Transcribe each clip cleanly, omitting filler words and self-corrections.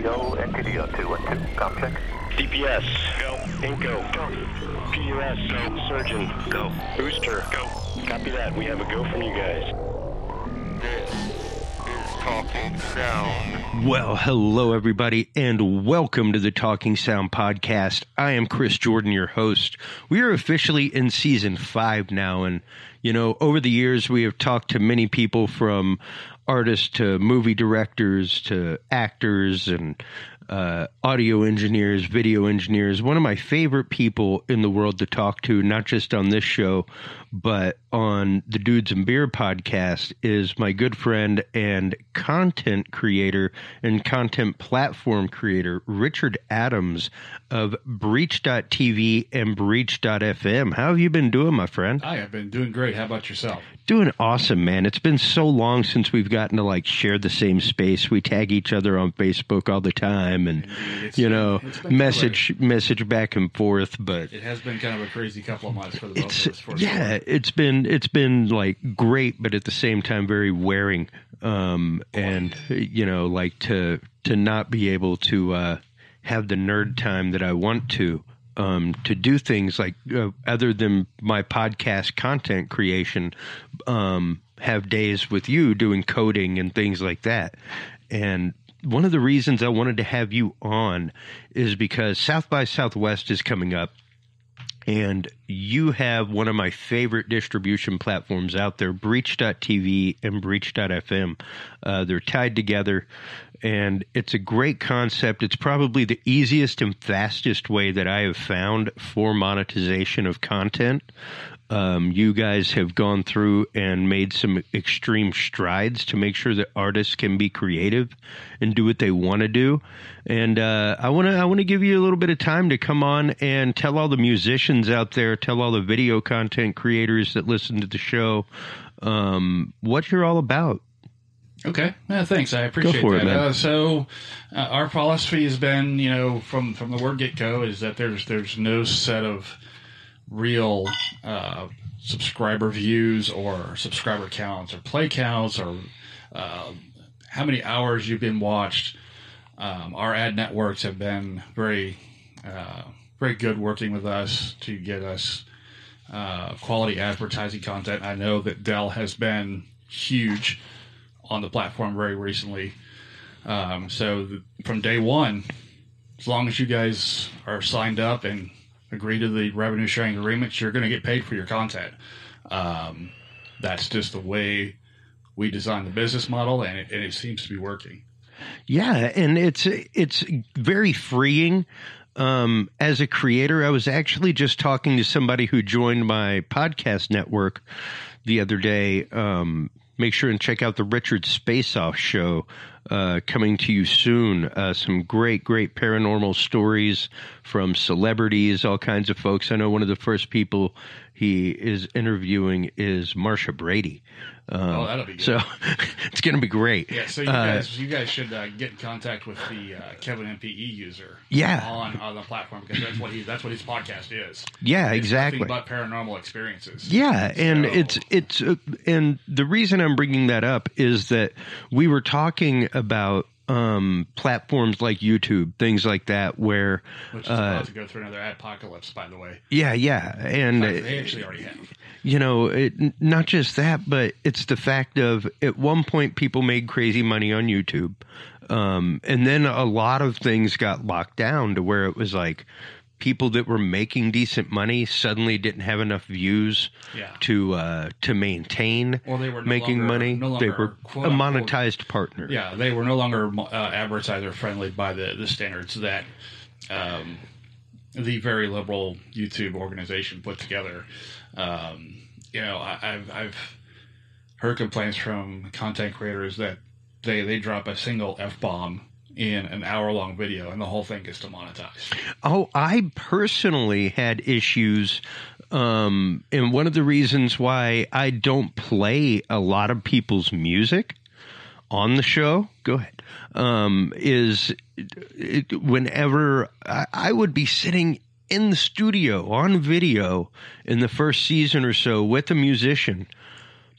Go, NTD 0212, com check. DPS, go. Inco, go. PUS, go. Surgeon, go. Booster, go. Copy that. We have a go from you guys. This is Talking Sound. Well, hello, everybody, and welcome to the Talking Sound podcast. I am Chris Jordan, your host. We are officially in season 5 now, and, you know, over the years, we have talked to many people from artists to movie directors to actors and audio engineers, video engineers. One of my favorite people in the world to talk to, not just on this show, but on the Dudes and Beer podcast, is my good friend and content creator and content platform creator, Richard Adams of Breach.tv and Breach.fm. How have you been doing, my friend? I have been doing great. How about yourself? Doing awesome, man. It's been so long since we've gotten to like share the same space. We tag each other on Facebook all the time and, message back and forth. But it has been kind of a crazy couple of months for the both of us. Yeah, it's been like great, but at the same time, very wearing. And, you know, like to not be able to have the nerd time that I want to do things like other than my podcast content creation, have days with you doing coding and things like that. And one of the reasons I wanted to have you on is because South by Southwest is coming up. And you have one of my favorite distribution platforms out there, Breach.tv and Breach.fm. They're tied together, and it's a great concept. It's probably the easiest and fastest way that I have found for monetization of content. You guys have gone through and made some extreme strides to make sure that artists can be creative and do what they want to do. And I want to give you a little bit of time to come on and tell all the musicians out there, tell all the video content creators that listen to the show, what you're all about. Okay. Yeah, thanks. I appreciate Go for that. It, man. Our philosophy has been, you know, from the word get-go is that there's no set of real subscriber views or subscriber counts or play counts or how many hours you've been watched. Our ad networks have been very good working with us to get us quality advertising content. I know that Dell has been huge on the platform very recently. From day one, as long as you guys are signed up and agree to the revenue sharing agreements, you're going to get paid for your content. That's just the way we designed the business model, and it seems to be working. Yeah, and it's very freeing. As a creator, I was actually just talking to somebody who joined my podcast network the other day. Make sure and check out the Richard Space Off show, coming to you soon. Some great paranormal stories from celebrities, all kinds of folks. I know one of the first people he is interviewing is Marsha Brady. That'll be good. So it's going to be great. Yeah, so you guys should get in contact with the Kevin MPE user. Yeah. on the platform, because that's what his podcast is. Yeah, it's exactly. Nothing but paranormal experiences. Yeah, and so, it's and the reason I'm bringing that up is that we were talking about platforms like YouTube, things like that, where which is about to go through another apocalypse, by the way. Yeah, and they actually already have. You know, not just that, but it's the fact of at one point people made crazy money on YouTube, and then a lot of things got locked down to where it was like people that were making decent money suddenly didn't have enough views to maintain or they were making money. They were a monetized partner. Yeah, they were no longer advertiser friendly by the standards that the very liberal YouTube organization put together. You know, I've heard complaints from content creators that they drop a single F-bomb in an hour-long video, and the whole thing gets demonetized. Oh, I personally had issues, and one of the reasons why I don't play a lot of people's music on the show, go ahead, is whenever I would be sitting in the studio on video in the first season or so with a musician,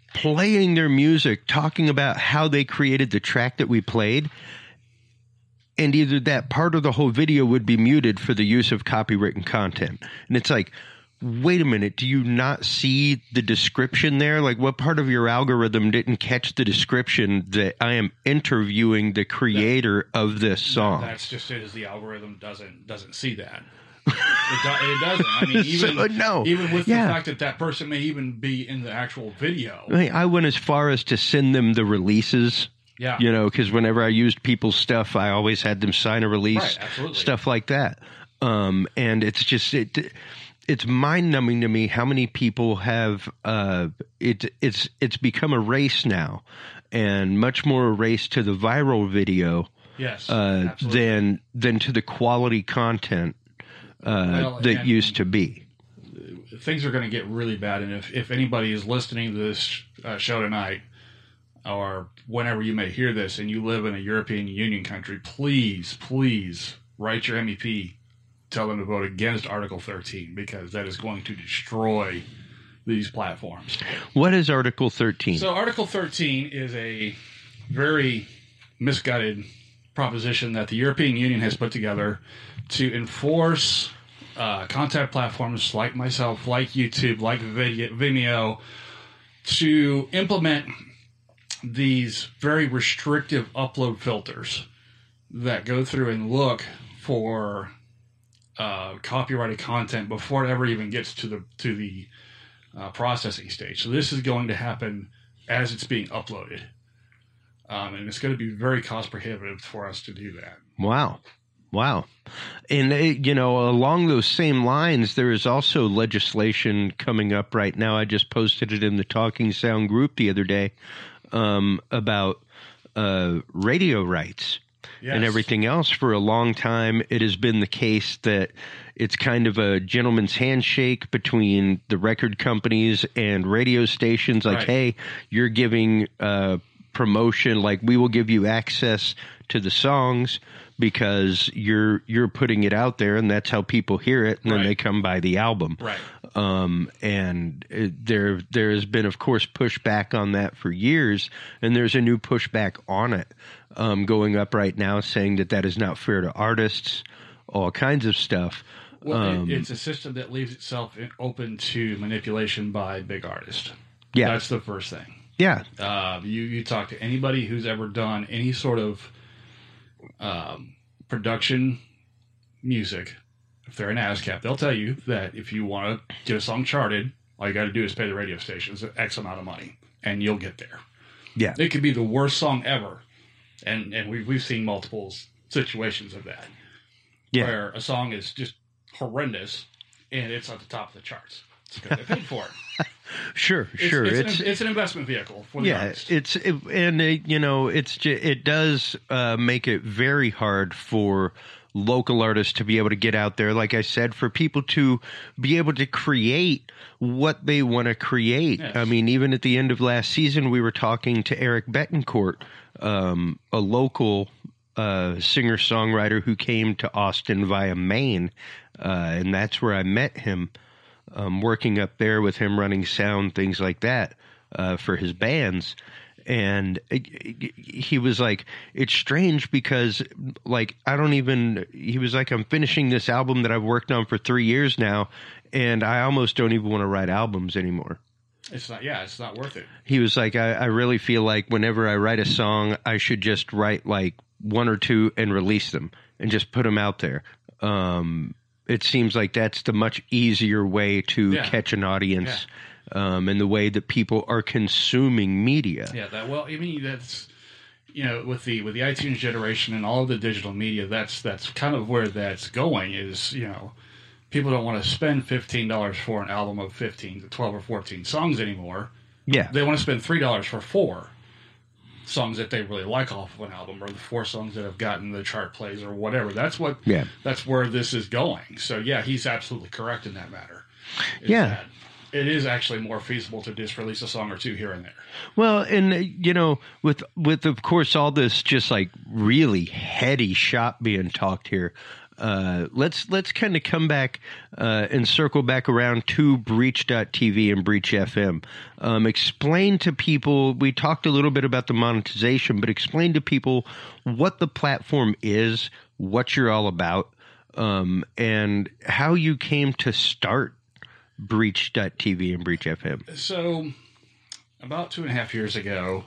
playing their music, talking about how they created the track that we played, and either that part of the whole video would be muted for the use of copywritten content. And it's like, wait a minute, do you not see the description there? Like, what part of your algorithm didn't catch the description that I am interviewing the creator of this song? That's just it, is the algorithm doesn't see that. It doesn't. I mean, even with the fact that person may even be in the actual video. I mean, I went as far as to send them the releases. Yeah. You know, because whenever I used people's stuff, I always had them sign a release, stuff like that. And it's just it's mind-numbing to me how many people have it's become a race now, and much more a race to the viral video than to the quality content that used to be. Things are going to get really bad, and if anybody is listening to this show tonight, or whenever you may hear this, and you live in a European Union country, please write your MEP. Tell them to vote against Article 13, because that is going to destroy these platforms. What is Article 13? So Article 13 is a very misguided proposition that the European Union has put together to enforce content platforms like myself, like YouTube, like Vimeo, to implement these very restrictive upload filters that go through and look for copyrighted content before it ever even gets to the processing stage. So this is going to happen as it's being uploaded, and it's going to be very cost prohibitive for us to do that. Wow. And along those same lines, there is also legislation coming up right now. I just posted it in the Talking Sound group the other day about radio rights. Yes. And everything else. For a long time, it has been the case that it's kind of a gentleman's handshake between the record companies and radio stations. Like, hey, you're giving promotion, like we will give you access to the songs because you're putting it out there, and that's how people hear it, and then they come buy the album. Right. And there has been, of course, pushback on that for years, and there's a new pushback on it going up right now, saying that is not fair to artists, all kinds of stuff. Well, it's a system that leaves itself open to manipulation by big artists. Yeah. That's the first thing. Yeah. You talk to anybody who's ever done any sort of production music, if they're an ASCAP, they'll tell you that if you want to get a song charted, all you got to do is pay the radio stations X amount of money, and you'll get there. Yeah. It could be the worst song ever, and we've seen multiple situations of that, where a song is just horrendous, and it's at the top of the charts. It's because they paid for it. Sure. It's an investment vehicle for the artist. It does make it very hard for local artists to be able to get out there, like I said, for people to be able to create what they want to create. Yes. I mean, even at the end of last season, we were talking to Eric Betancourt, a local singer-songwriter who came to Austin via Maine, and that's where I met him, working up there with him, running sound, things like that, for his bands. And he was like, it's strange because, like, he was like, I'm finishing this album that I've worked on for 3 years now, and I almost don't even want to write albums anymore. It's not worth it. He was like, I really feel like whenever I write a song, I should just write like one or two and release them and just put them out there. It seems like that's the much easier way to catch an audience. Yeah. And the way that people are consuming media. Yeah, that's with the iTunes generation and all of the digital media, that's kind of where that's going. Is people don't want to spend $15 for an album of 15 to 12 or 14 songs anymore. Yeah, they want to spend $3 for 4 songs that they really like off of an album, or the 4 songs that have gotten the chart plays or whatever. That's where this is going. So yeah, he's absolutely correct in that matter. It is actually more feasible to just release a song or two here and there. Well, and with of course all this just like really heady shop being talked here, Let's kind of come back and circle back around to Breach.tv and Breach FM. Explain to people, we talked a little bit about the monetization, but explain to people what the platform is, what you're all about, and how you came to start Breach.tv and Breach FM. So about 2.5 years ago,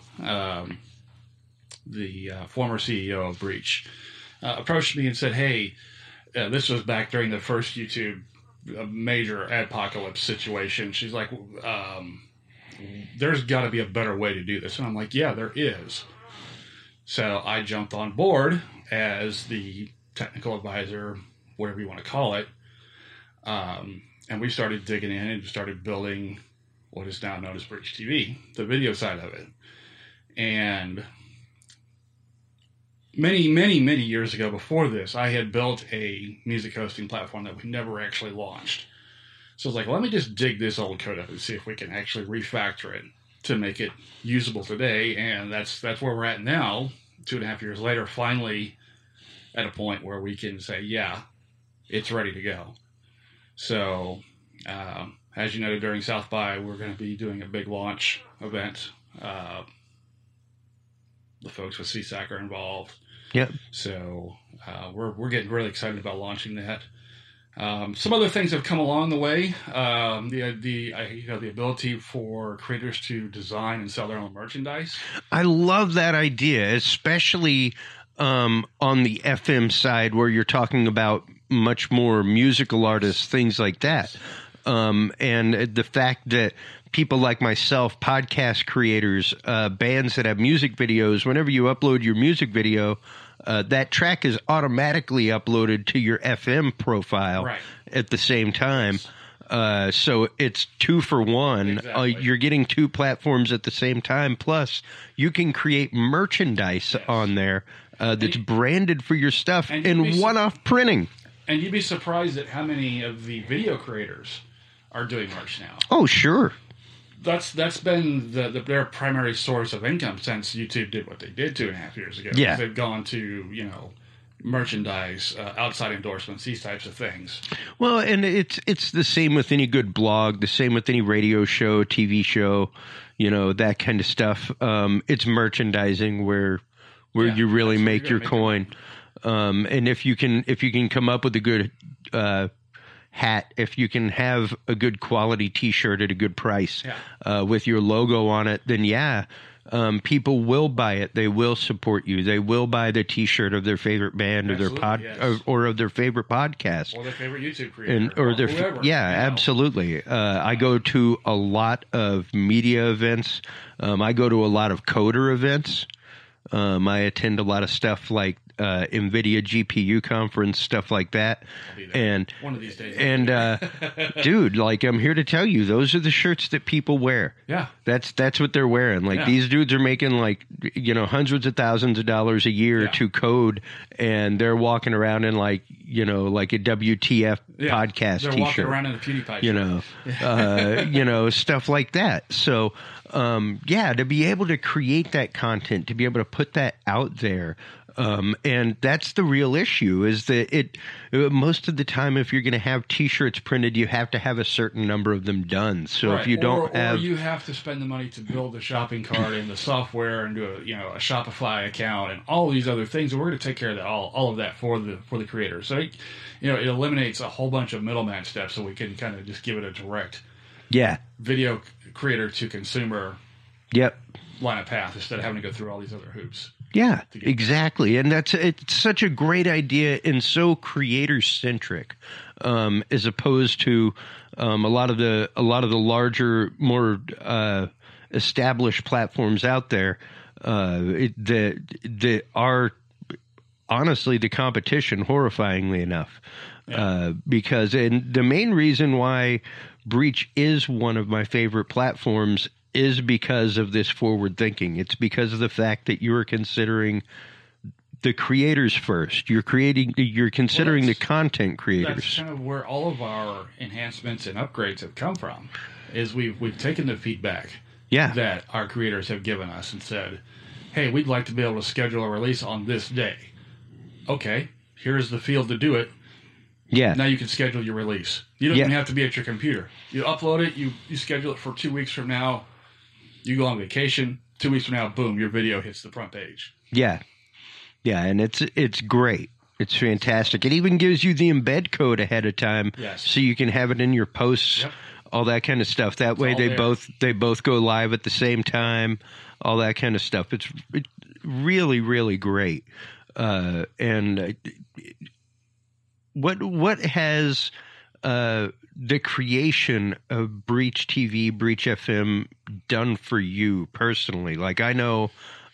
the former CEO of Breach approached me and said, hey, this was back during the first YouTube major adpocalypse situation. She's like, there's got to be a better way to do this. And I'm like, yeah, there is. So I jumped on board as the technical advisor, whatever you want to call it. And we started digging in and started building what is now known as Breach TV, the video side of it. And many, many, many years ago before this, I had built a music hosting platform that we never actually launched. So I was like, let me just dig this old code up and see if we can actually refactor it to make it usable today. And that's where we're at now, 2.5 years later, finally at a point where we can say, yeah, it's ready to go. So, as you know, during South by, we're going to be doing a big launch event. The folks with CSAC are involved. Yep. So we're getting really excited about launching that. Some other things have come along the way. The ability for creators to design and sell their own merchandise. I love that idea, especially on the FM side where you're talking about much more musical artists, things like that. And the fact that people like myself, podcast creators, bands that have music videos, whenever you upload your music video, that track is automatically uploaded to your FM profile at the same time. So it's 2 for 1. Exactly. You're getting 2 platforms at the same time. Plus, you can create merchandise on there that's branded for your stuff in one-off printing. And you'd be surprised at how many of the video creators are doing merch now. Oh, sure. That's been their primary source of income since YouTube did what they did 2.5 years ago. Yeah. They've gone to, merchandise, outside endorsements, these types of things. Well, and it's the same with any good blog, the same with any radio show, TV show, that kind of stuff. It's merchandising where you really make your coin. And if you can come up with a good hat, if you can have a good quality T-shirt at a good price with your logo on it, then people will buy it. They will support you. They will buy the T-shirt of their favorite band or or of their favorite podcast or their favorite YouTube creator or whoever. Absolutely. I go to a lot of media events. I go to a lot of coder events. I attend a lot of stuff like NVIDIA GPU conference, stuff like that. And one of these days. And dude, I'm here to tell you, those are the shirts that people wear. Yeah. That's what they're wearing. These dudes are making hundreds of thousands of dollars a year to code, and they're walking around in like a WTF podcast they're T-shirt. Walking around in a PewDiePie shirt. Stuff like that. So to be able to create that content, to be able to put that out there, and that's the real issue, is that most of the time, if you're going to have T-shirts printed, you have to have a certain number of them done. So if you don't or you have to spend the money to build the shopping cart and the software and do a Shopify account and all these other things, and we're going to take care of that, all of that for the creator. So it eliminates a whole bunch of middleman steps, so we can kind of just give it a direct video creator to consumer line of path instead of having to go through all these other hoops. Yeah, exactly. And it's such a great idea and so creator centric, as opposed to a lot of the larger, more established platforms out there that are honestly the competition, horrifyingly enough. Because the main reason why Breach is one of my favorite platforms is because of this forward thinking. It's because of the fact that you are considering the creators first. You're considering the content creators. That's kind of where all of our enhancements and upgrades have come from. Is we've taken the feedback that our creators have given us and said, "Hey, we'd like to be able to schedule a release on this day." Okay, Here's the field to do it. Yeah. Now you can schedule your release. You don't Yeah. even have to be at your computer. You upload it, you schedule it for 2 weeks from now, you go on vacation, 2 weeks from now, boom, your video hits the front page. Yeah. Yeah, and it's great. It's fantastic. It even gives you the embed code ahead of time, Yes. so you can have it in your posts, Yep. all that kind of stuff. That way all they there. they both go live at the same time, all that kind of stuff. It's really, really great. What has the creation of Breach TV, Breach FM done for you personally? Like, I know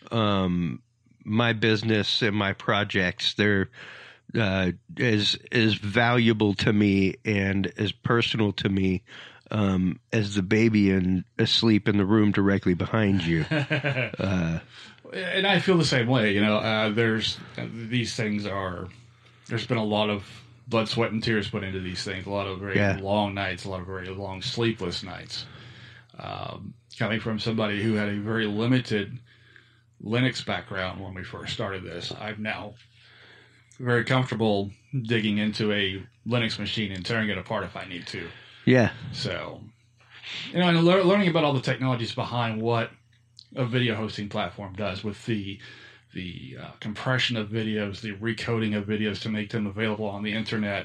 my business and my projects, they're as valuable to me and as personal to me as the baby asleep in the room directly behind you. And I feel the same way. There's these things are. There's been a lot of blood, sweat, and tears put into these things. A lot of very long nights, a lot of very long sleepless nights. Coming from somebody who had a very limited Linux background when we first started this, I'm now very comfortable digging into a Linux machine and tearing it apart if I need to. Yeah. So, and learning about all the technologies behind what a video hosting platform does with the compression of videos, the recoding of videos to make them available on the internet,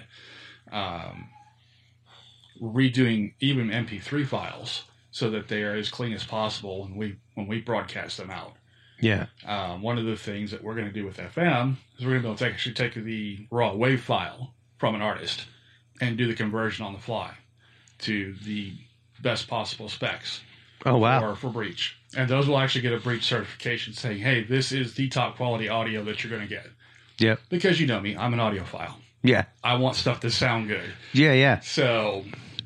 redoing even MP3 files so that they are as clean as possible when we broadcast them out. Yeah. One of the things that we're going to do with FM is we're going to be able to actually take the raw WAV file from an artist and do the conversion on the fly to the best possible specs. Oh, wow. For Breach. And those will actually get a Breach certification saying, hey, this is the top quality audio that you're going to get. Yep. Because you know me, I'm an audiophile. Yeah. I want stuff to sound good. Yeah, yeah. So,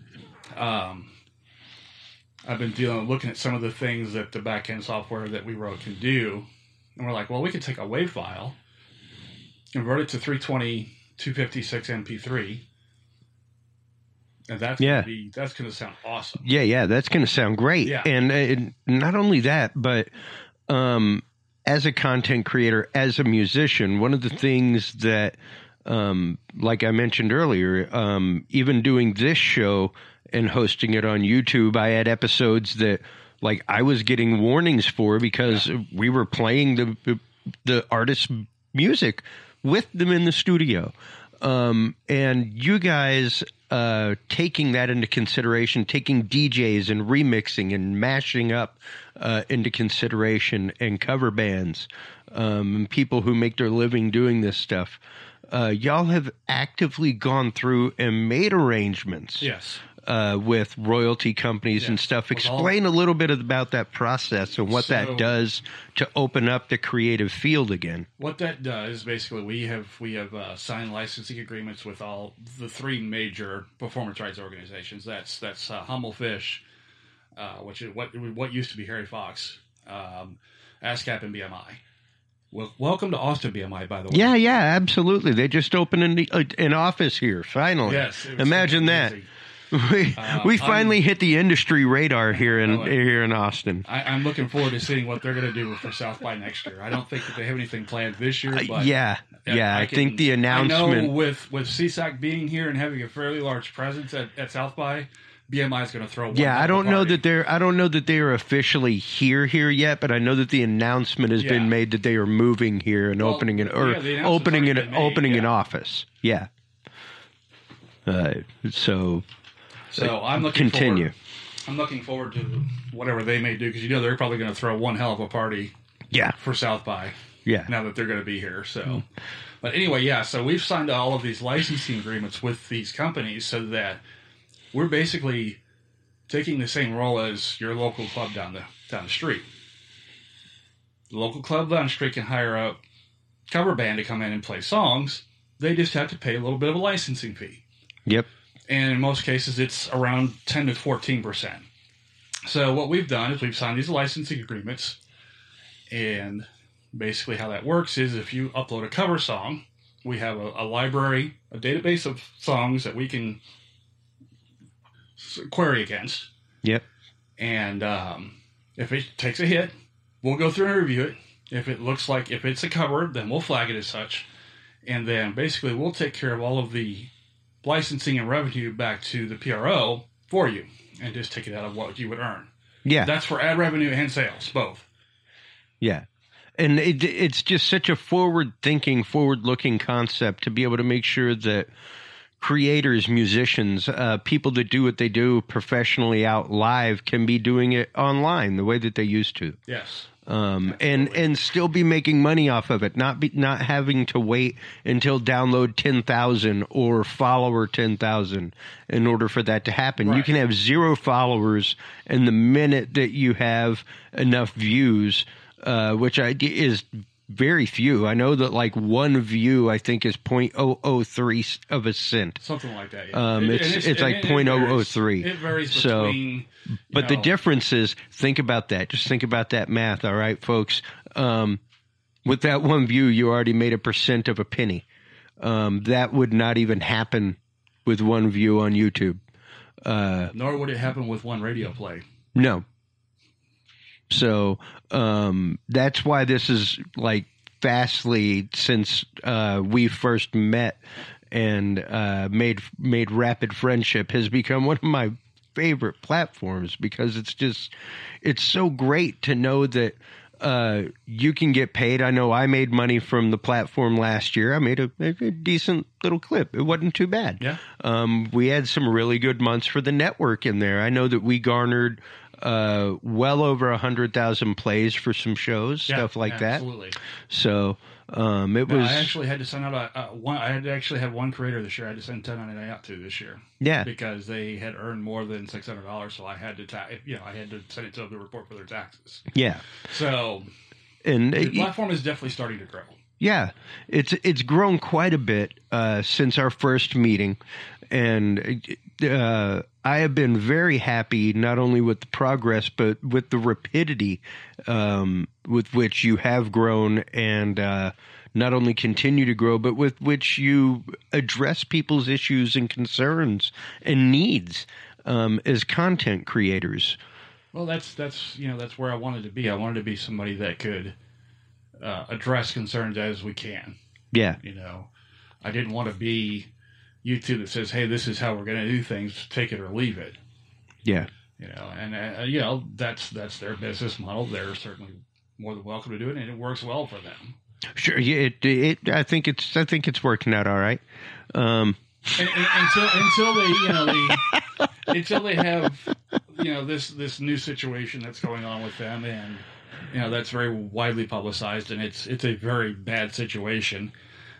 I've been looking at some of the things that the back-end software that we wrote can do. And we're like, well, we can take a WAV file, convert it to 320, 256 MP3, and that's going to sound awesome. Yeah, yeah, that's going to sound great. Yeah. And not only that, but as a content creator, as a musician, one of the things that, like I mentioned earlier, even doing this show and hosting it on YouTube, I had episodes that, like, I was getting warnings for because we were playing the artist's music with them in the studio. And you guys taking that into consideration, taking DJs and remixing and mashing up into consideration, and cover bands, and people who make their living doing this stuff. Y'all have actively gone through and made arrangements. Yes. With royalty companies and stuff. Explain a little bit about that process and what that does to open up the creative field again. What that does, basically, we have signed licensing agreements with all the three major performance rights organizations. That's Humble Fish, which is what used to be Harry Fox, ASCAP, and BMI. Well, welcome to Austin, BMI, by the way. Yeah, yeah, absolutely. They just opened an office here, finally. Yes. Imagine that. We finally hit the industry radar here in Austin. I'm looking forward to seeing what they're going to do for South by next year. I don't think that they have anything planned this year. But I think the announcement. I know with CSAC being here and having a fairly large presence at South by, BMI is going to throw. I don't know that they're officially here yet, but I know that the announcement has been made that they are moving here and opening an office. Yeah. So I'm looking continue. I'm looking forward to whatever they may do, because they're probably going to throw one hell of a party. Yeah. For South by. Yeah. Now that they're going to be here, so. But anyway, so we've signed all of these licensing agreements with these companies so that we're basically taking the same role as your local club down the street. The local club down the street can hire a cover band to come in and play songs. They just have to pay a little bit of a licensing fee. Yep. And in most cases, it's around 10 to 14%. So what we've done is we've signed these licensing agreements. And basically how that works is if you upload a cover song, we have a library, a database of songs that we can query against. Yep. And if it takes a hit, we'll go through and review it. If it's a cover, then we'll flag it as such. and then basically we'll take care of all of the licensing and revenue back to the PRO for you, and just take it out of what you would earn. Yeah. That's for ad revenue and sales, both. Yeah. And it's just such a forward-thinking, forward-looking concept to be able to make sure that creators, musicians, people that do what they do professionally out live can be doing it online the way that they used to. Yes. And still be making money off of it, not having to wait until download 10,000 or follower 10,000 in order for that to happen. Right. You can have 0 followers, and the minute that you have enough views, which is very few. I know that like one view I think is 0.003 of a cent. Something like that. Yeah. It's like 0.003. It varies between. But the difference is, think about that. Just think about that math, all right, folks? With that one view, you already made 1% of a penny. That would not even happen with one view on YouTube. Nor would it happen with one radio play. No. So that's why this is like Fastly, since we first met and made rapid friendship, has become one of my favorite platforms, because it's so great to know that you can get paid. I know I made money from the platform last year. I made a decent little clip. It wasn't too bad. Yeah. We had some really good months for the network in there. I know that we garnered well over 100,000 plays for some shows, stuff like that. Absolutely. So it was. I actually had to send out one. I had to actually have one creator this year. I had to send 1099 out to this year. Yeah. Because they had earned more than $600, so I had to I had to send it to them to report for their taxes. Yeah. So, and the platform is definitely starting to grow. Yeah, it's grown quite a bit since our first meeting, and I have been very happy not only with the progress but with the rapidity with which you have grown, and not only continue to grow, but with which you address people's issues and concerns and needs as content creators. Well, that's where I wanted to be. I wanted to be somebody that could address concerns as we can. Yeah. I didn't want to be YouTube that says, hey, this is how we're going to do things, take it or leave it. Yeah. That's their business model. They're certainly more than welcome to do it, and it works well for them. Sure. Yeah, I think it's working out all right. Until they have, this new situation that's going on with them, and that's very widely publicized, and it's a very bad situation.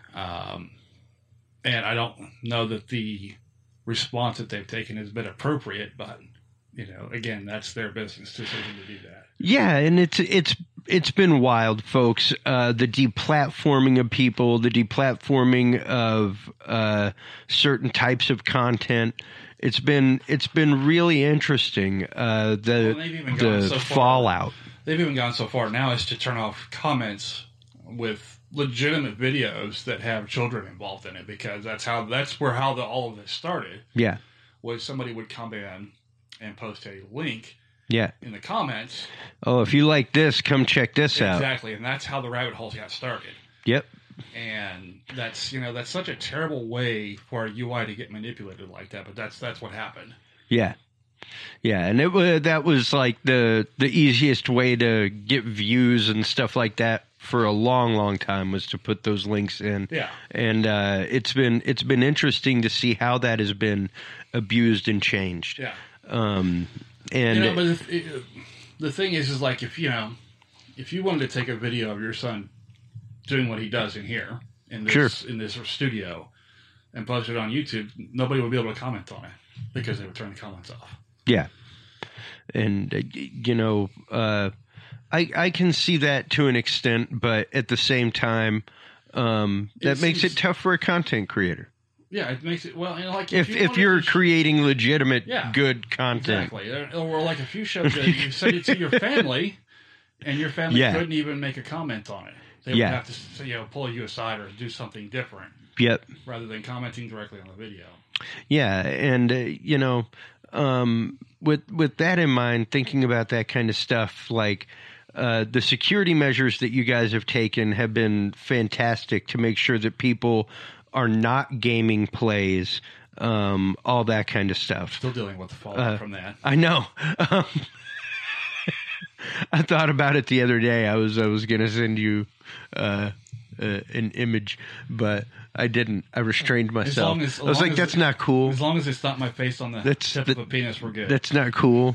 And I don't know that the response that they've taken has been appropriate, but again, that's their business decision to do that. Yeah, and it's been wild, folks. The deplatforming of people, the deplatforming of certain types of content. It's been really interesting. The fallout. They've even gone so far now as to turn off comments with legitimate videos that have children involved in it, because that's where all of this started. Yeah, was somebody would come in and post a link. Yeah. In the comments. Oh, if you like this, come check this out. Exactly, and that's how the rabbit holes got started. Yep. And that's such a terrible way for a UI to get manipulated like that, but that's what happened. Yeah. Yeah, and that was like the easiest way to get views and stuff like that for a long, long time, was to put those links in. Yeah. And it's been interesting to see how that has been abused and changed. Yeah. And but the thing is like, if you wanted to take a video of your son doing what he does in here in this studio and post it on YouTube, nobody would be able to comment on it because they would turn the comments off. Yeah. And I can see that to an extent, but at the same time, that makes it tough for a content creator. Yeah, it makes it if you're creating legitimate, good content, exactly. Or like if you showed that you sent it to your family, and your family couldn't even make a comment on it, they would have to pull you aside or do something different. Yep. Rather than commenting directly on the video. Yeah, and with that in mind, thinking about that kind of stuff, like the security measures that you guys have taken have been fantastic to make sure that people are not gaming plays, all that kind of stuff. Still dealing with the fallout from that. I know. I thought about it the other day. I was going to send you an image, but I didn't. I restrained myself. I was like, "That's not cool." As long as it's not my face on the tip of a penis, we're good. That's not cool.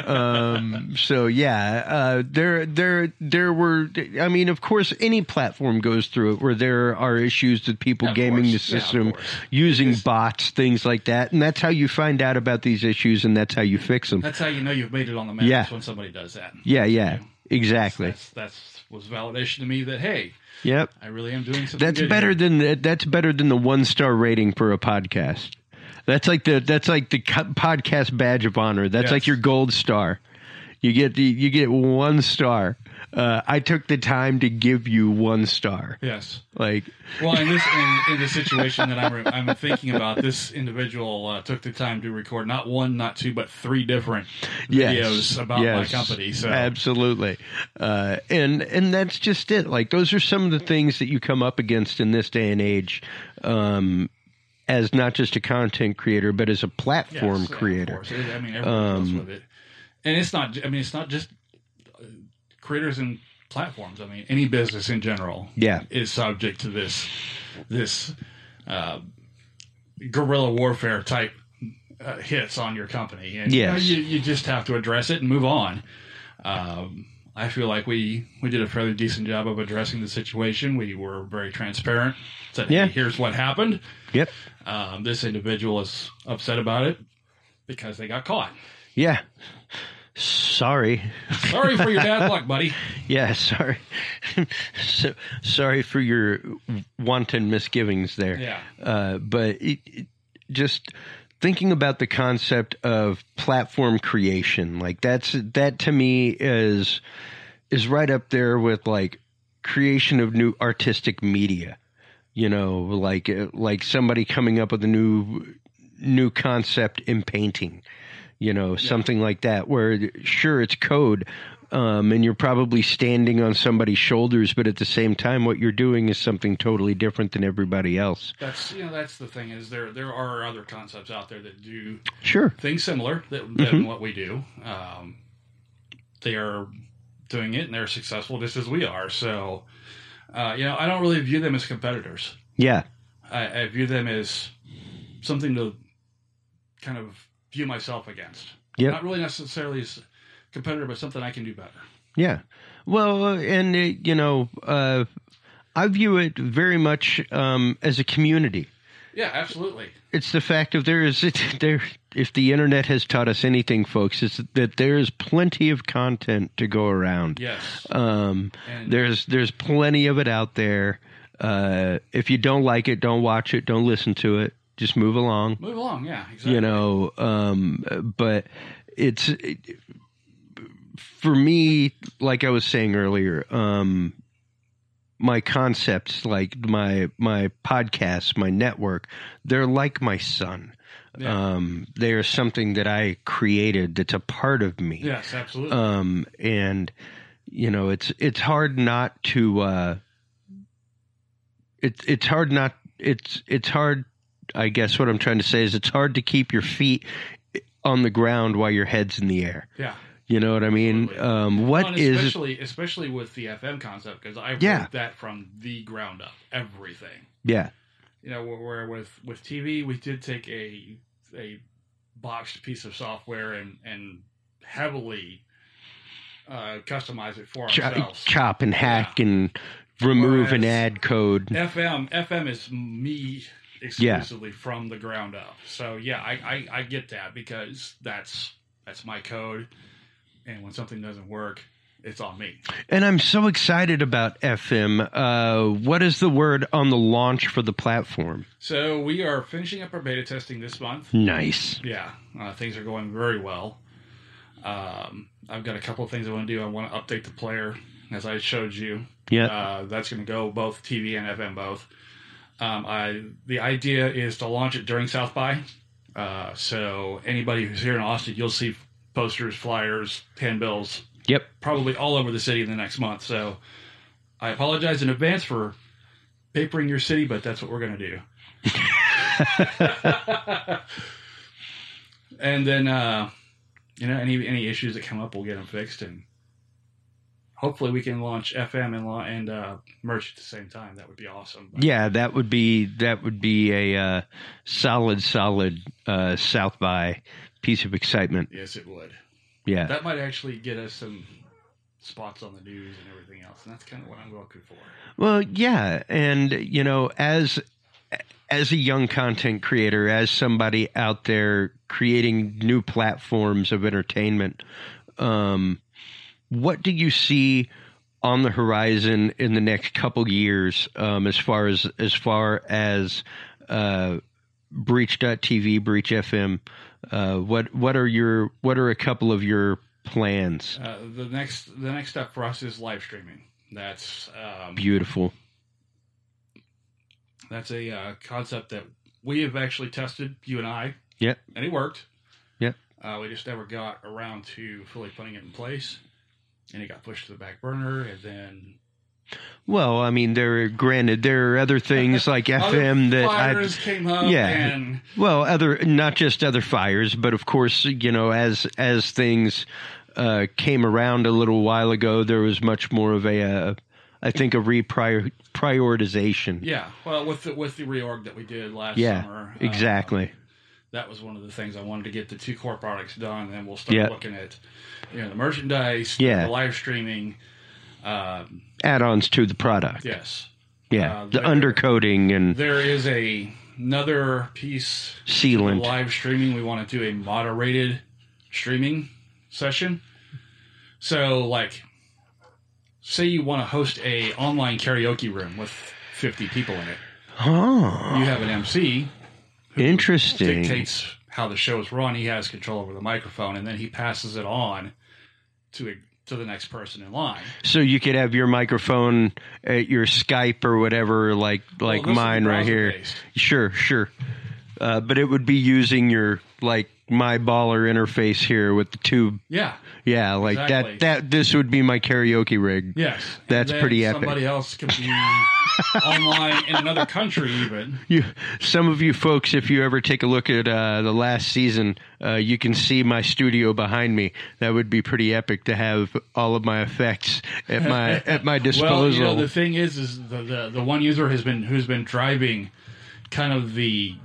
So yeah, there were. I mean, of course, any platform goes through it where there are issues with people gaming the system, using bots, things like that, and that's how you find out about these issues, and that's how you fix them. That's how you know you've made it on the map when somebody does that. Yeah, exactly. That was validation to me that hey. Yep, I really am doing something. That's better than the 1-star rating for a podcast. That's like the podcast badge of honor. That's like your gold star. You get 1 star. I took the time to give you 1 star. Yes. Like, well, in the situation that I'm thinking about, this individual took the time to record not 1, not 2, but 3 different videos about my company. So absolutely, and that's just it. Like, those are some of the things that you come up against in this day and age, as not just a content creator, but as a platform creator. Of course. I mean, everyone deals with it, and it's not. I mean, it's not just creators and platforms. I mean, any business in general is subject to this guerrilla warfare type hits on your company, and you just have to address it and move on. I feel like we did a fairly decent job of addressing the situation. We were very transparent. Said, hey, here's what happened. Yep. This individual is upset about it because they got caught. Yeah. Sorry for your bad luck, buddy. Yeah, sorry. Sorry for your wanton misgivings there. Yeah. But just thinking about the concept of platform creation, like that to me is right up there with like creation of new artistic media. You know, like somebody coming up with a new concept in painting. You know, something like that, where sure, it's code, and you're probably standing on somebody's shoulders, but at the same time, what you're doing is something totally different than everybody else. That's the thing is there are other concepts out there that do things similar than what we do. They are doing it and they're successful just as we are. So, I don't really view them as competitors. Yeah, I view them as something to kind of view myself against. Not really necessarily as competitor, but something I can do better. Yeah. Well, and I view it very much as a community. Yeah, absolutely. It's the fact of if the internet has taught us anything, folks, it's that there is plenty of content to go around. Yes. There's plenty of it out there. If you don't like it, don't watch it, don't listen to it. Just move along. Move along, yeah, exactly. But it's for me, like I was saying earlier, my concepts, like my podcasts, my network, they're like my son. Yeah. They are something that I created that's a part of me. Yes, absolutely. And it's hard not to. It's hard. I guess what I'm trying to say is it's hard to keep your feet on the ground while your head's in the air. Yeah. You know what I mean? Especially with the FM concept, because I wrote that from the ground up, everything. Yeah. Where with TV, we did take a boxed piece of software and heavily customize it for ourselves. Chop and hack and remove an ad code. FM is me exclusively from the ground up. So I get that because that's my code, and when something doesn't work, it's on me. And I'm so excited about FM. What is the word on the launch for the platform? So we are finishing up our beta testing this month. Nice. Yeah, things are going very well. I've got a couple of things I want to do. I want to update the player, as I showed you. Yeah. That's going to go both TV and FM both. The idea is to launch it during South by. So anybody who's here in Austin, you'll see posters, flyers, handbills Yep. probably all over the city in the next month. So I apologize in advance for papering your city, but that's what we're going to do. And then, any issues that come up, we'll get them fixed, and hopefully we can launch FM and merch at the same time. That would be awesome. But Yeah, that would be a solid South by piece of excitement. yes, it would. Yeah. That might actually get us some spots on the news and everything else, and that's kind of what I'm looking for. Well, yeah, and as a young content creator, as somebody out there creating new platforms of entertainment, what do you see on the horizon in the next couple years, as far as Breach.TV, Breach FM? What are a couple of your plans? The next step for us is live streaming. That's Beautiful. That's a concept that we have actually tested, you and I. Yep. And it worked. Yep. We just never got around to fully putting it in place, and it got pushed to the back burner, and then. Well, I mean, there are other things like FM that fires came up. yeah. And Well, not just other fires, but of course, as things came around a little while ago, there was much more of a prioritization. yeah, well, with the reorg that we did last Yeah, summer, exactly. that was one of the things I wanted to get the 2 core products done, and then we'll start looking at the merchandise, the live streaming, Add-ons to the product. yes. Yeah, the undercoating and There is another piece sealant. of live streaming. We want to do a moderated streaming session. So, like, say you want to host a online karaoke room with 50 people in it. Oh, You have an MC who interesting. dictates how the show is run. He has control over the microphone, and then he passes it on to the next person in line. So you could have your microphone at your Skype or whatever, like Well, this mine is right here. browser-based. Sure. But it would be using your my baller interface here with the tube. Yeah. Yeah, like Exactly. that. This would be my karaoke rig. Yes. That's And then pretty epic. Somebody else could be online in another country even. Some of you folks, if you ever take a look at the last season, you can see my studio behind me. That would be pretty epic to have all of my effects at my disposal. Well, the thing is the one user who's been driving kind of the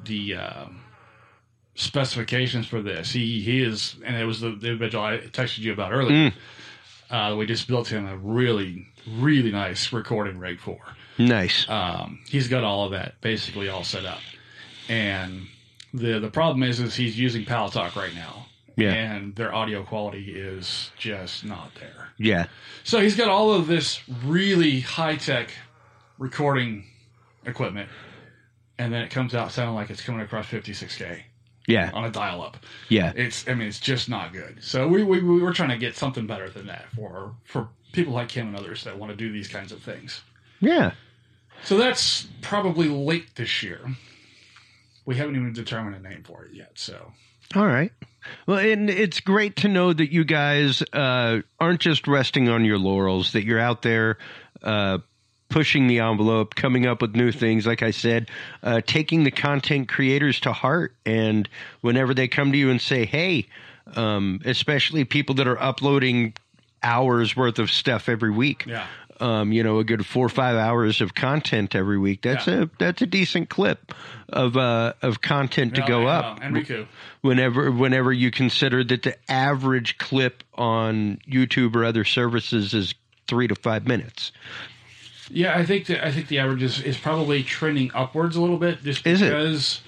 specifications for this. He is, and it was the individual I texted you about earlier. We just built him a really, really nice recording rig for. Nice. He's got all of that basically all set up, and the problem is he's using Palatalk right now. Yeah. And their audio quality is just not there. Yeah. So he's got all of this really high-tech recording equipment, and then it comes out sounding like it's coming across 56K Yeah. on a dial-up. Yeah. It's just not good. So we were trying to get something better than that for people like him and others that want to do these kinds of things. Yeah. So that's probably late this year. We haven't even determined a name for it yet, so... All right. Well, and it's great to know that you guys aren't just resting on your laurels, that you're out there pushing the envelope, coming up with new things, like I said, taking the content creators to heart. And whenever they come to you and say, hey, especially people that are uploading hours worth of stuff every week. Yeah. A good 4 or 5 hours of content every week. That's a decent clip of content to go up. Enrico. Whenever you consider that the average clip on YouTube or other services is 3 to 5 minutes. Yeah, I think the average is probably trending upwards a little bit, just Is it? because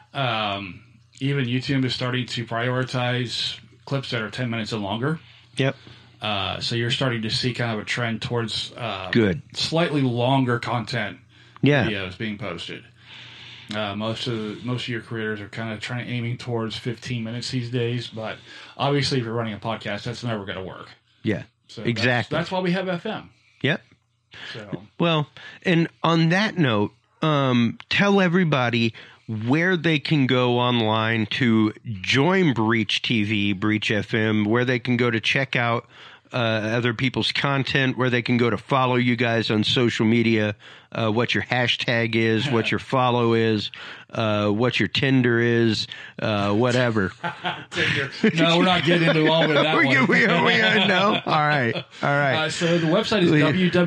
even YouTube is starting to prioritize clips that are 10 minutes and longer. Yep. So you're starting to see kind of a trend towards Good. slightly longer content Yeah. videos being posted. Most of your creators are kind of aiming towards 15 minutes these days, but obviously if you're running a podcast, that's never going to work. Yeah. So Exactly. That's why we have FM. Yep. So Well, and on that note, tell everybody where they can go online to join Breach TV, Breach FM, where they can go to check out other people's content, where they can go to follow you guys on social media, what your hashtag is, what your follow is, what your Tinder is, whatever. Tinder. No, we're not getting into all of that one. No? All right. So the website is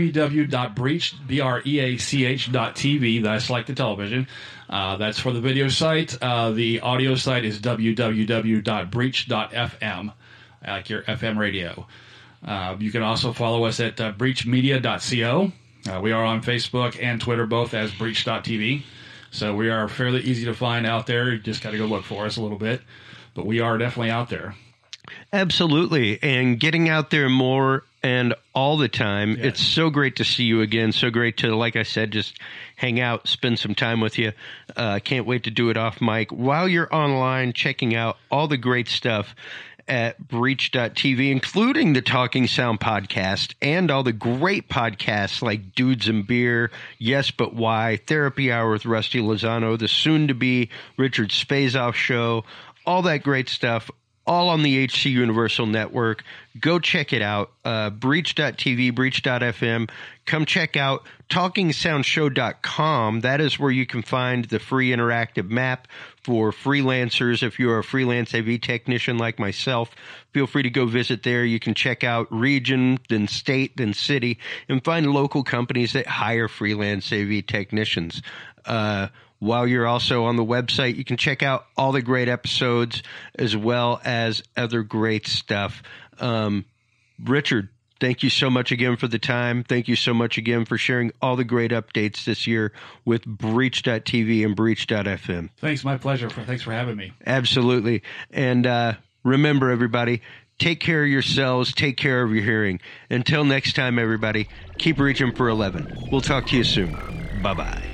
www.breach.tv. That's like the television. That's for the video site. The audio site is www.breach.fm, like your FM radio. You can also follow us at breachmedia.co. We are on Facebook and Twitter, both as breach.tv. So we are fairly easy to find out there. You just got to go look for us a little bit. But we are definitely out there. Absolutely. And getting out there more and all the time. Yes. It's so great to see you again. So great to, like I said, just hang out, spend some time with you. Can't wait to do it off mic. While you're online checking out all the great stuff at breach.tv, including the Talking Sound podcast and all the great podcasts like Dudes and Beer, Yes But Why, Therapy Hour with Rusty Lozano, the soon-to-be Richard Spazoff Show, all that great stuff, all on the HC Universal Network. Go check it out. Breach.tv, breach.fm. Come check out TalkingSoundShow.com. That is where you can find the free interactive map for freelancers. If you're a freelance AV technician like myself, feel free to go visit there. You can check out region, then state, then city, and find local companies that hire freelance AV technicians. While you're also on the website, you can check out all the great episodes as well as other great stuff. Richard, thank you so much again for the time. Thank you so much again for sharing all the great updates this year with Breach.tv and Breach.fm. Thanks, my pleasure. Thanks for having me. Absolutely. And remember, everybody, take care of yourselves. Take care of your hearing. Until next time, everybody, keep reaching for 11. We'll talk to you soon. Bye-bye.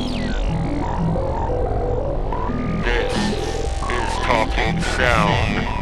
This is Talking Sound.